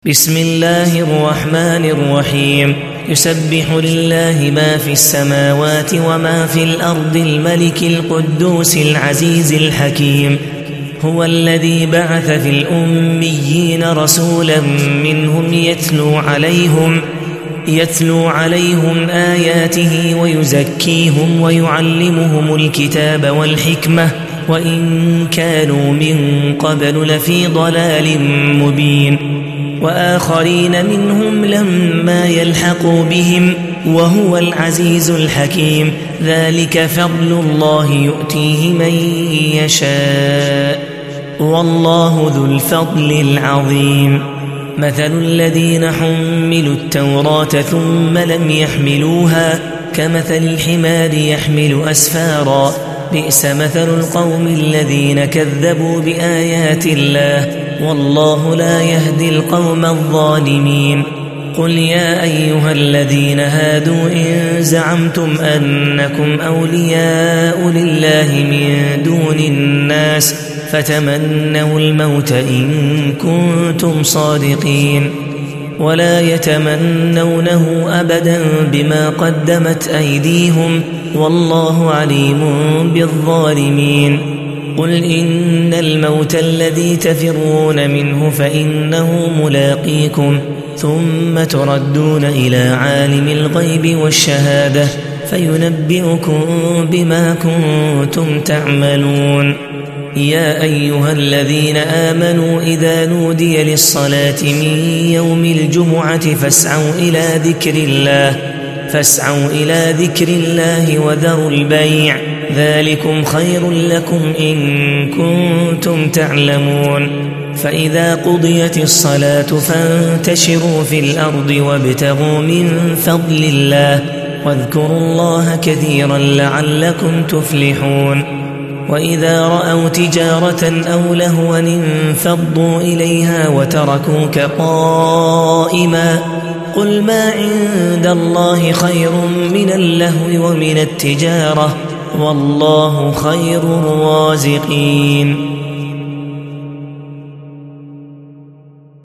بسم الله الرحمن الرحيم. يسبح لله ما في السماوات وما في الأرض الملك القدوس العزيز الحكيم. هو الذي بعث في الأميين رسولا منهم يتلو عليهم آياته ويزكيهم ويعلمهم الكتاب والحكمة وإن كانوا من قبل لفي ضلال مبين، وآخرين منهم لما يلحقوا بهم وهو العزيز الحكيم. ذلك فضل الله يؤتيه من يشاء والله ذو الفضل العظيم. مثل الذين حملوا التوراة ثم لم يحملوها كمثل الحمار يحمل أسفارا، بئس مثل القوم الذين كذبوا بآيات الله والله لا يهدي القوم الظالمين. قل يا أيها الذين هادوا إن زعمتم أنكم أولياء لله من دون الناس فتمنوا الموت إن كنتم صادقين، ولا يتمنونه أبدا بما قدمت أيديهم والله عليم بالظالمين. قل إن الموت الذي تفرون منه فإنه ملاقيكم ثم تردون إلى عالم الغيب والشهادة فينبئكم بما كنتم تعملون. يا أيها الذين آمنوا إذا نودي للصلاة من يوم الجمعة فاسعوا إلى ذكر الله وذروا البيع، ذلكم خير لكم إن كنتم تعلمون. فإذا قضيت الصلاة فانتشروا في الأرض وابتغوا من فضل الله واذكروا الله كثيرا لعلكم تفلحون. وإذا رأوا تجارة أو لهوا انفضوا إليها وتركوك قائما، قل ما عند الله خير من اللهو ومن التجارة والله خير الرازقين.